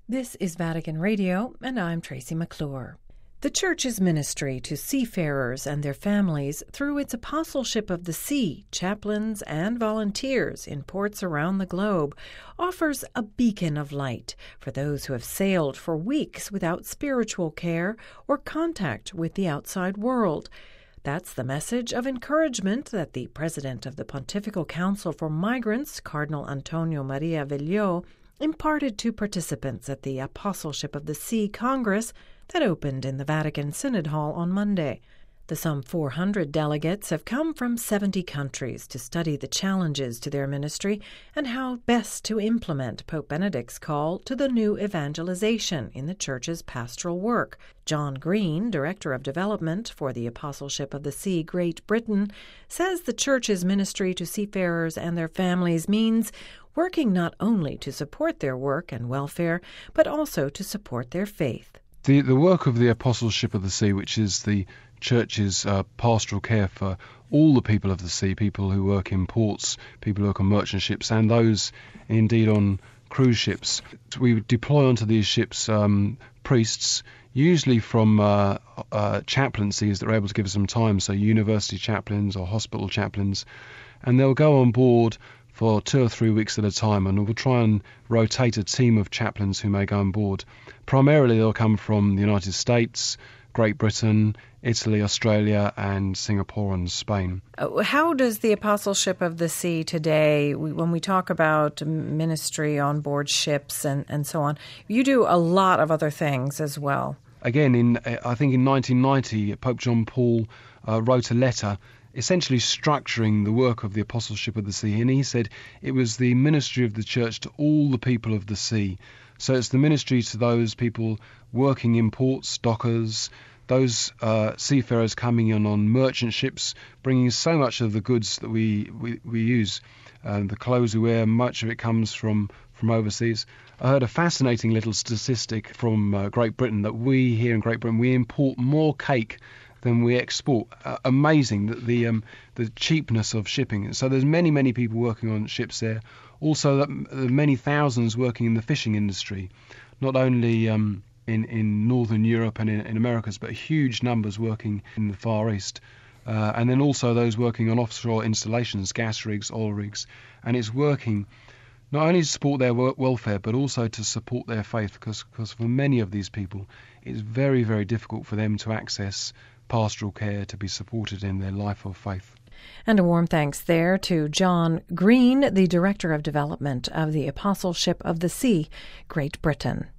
This is Vatican Radio, and I'm Tracy McClure. The Church's ministry to seafarers and their families through its Apostleship of the Sea, chaplains and volunteers in ports around the globe offers a beacon of light for those who have sailed for weeks without spiritual care or contact with the outside world. That's the message of encouragement that the president of the Pontifical Council for Migrants, Cardinal Antonio Maria Velio, imparted to participants at the Apostleship of the Sea Congress that opened in the Vatican Synod Hall on Monday. The some 400 delegates have come from 70 countries to study the challenges to their ministry and how best to implement Pope Benedict's call to the new evangelization in the Church's pastoral work. John Green, Director of Development for the Apostleship of the Sea, Great Britain, says the Church's ministry to seafarers and their families means working not only to support their work and welfare, but also to support their faith. The work of the Apostleship of the Sea, which is the Church's pastoral care for all the people of the sea, people who work in ports, people who work on merchant ships, and those indeed on cruise ships. We deploy onto these ships priests, usually from chaplaincies that are able to give us some time, so university chaplains or hospital chaplains, and they'll go on board for 2 or 3 weeks at a time, and we'll try and rotate a team of chaplains who may go on board. Primarily they'll come from the United States, Great Britain, Italy, Australia, and Singapore and Spain. How does the Apostleship of the Sea today, when we talk about ministry on board ships and so on, you do a lot of other things as well? Again, I think in 1990, Pope John Paul wrote a letter essentially structuring the work of the Apostleship of the Sea, and he said it was the ministry of the Church to all the people of the sea. So it's the ministry to those people working in ports, dockers, those seafarers coming in on merchant ships, bringing so much of the goods that we use. The clothes we wear, much of it comes from overseas. I heard a fascinating little statistic from Great Britain that we here in Great Britain, we import more cake than we export. Amazing that the cheapness of shipping. So there's many people working on ships there. Also, that many thousands working in the fishing industry, not only in Northern Europe and in Americas, but huge numbers working in the Far East. And then also those working on offshore installations, gas rigs, oil rigs. And it's working not only to support their welfare, but also to support their faith, because for many of these people, it's very, very difficult for them to access pastoral care, to be supported in their life of faith. And a warm thanks there to John Green, the Director of Development of the Apostleship of the Sea, Great Britain.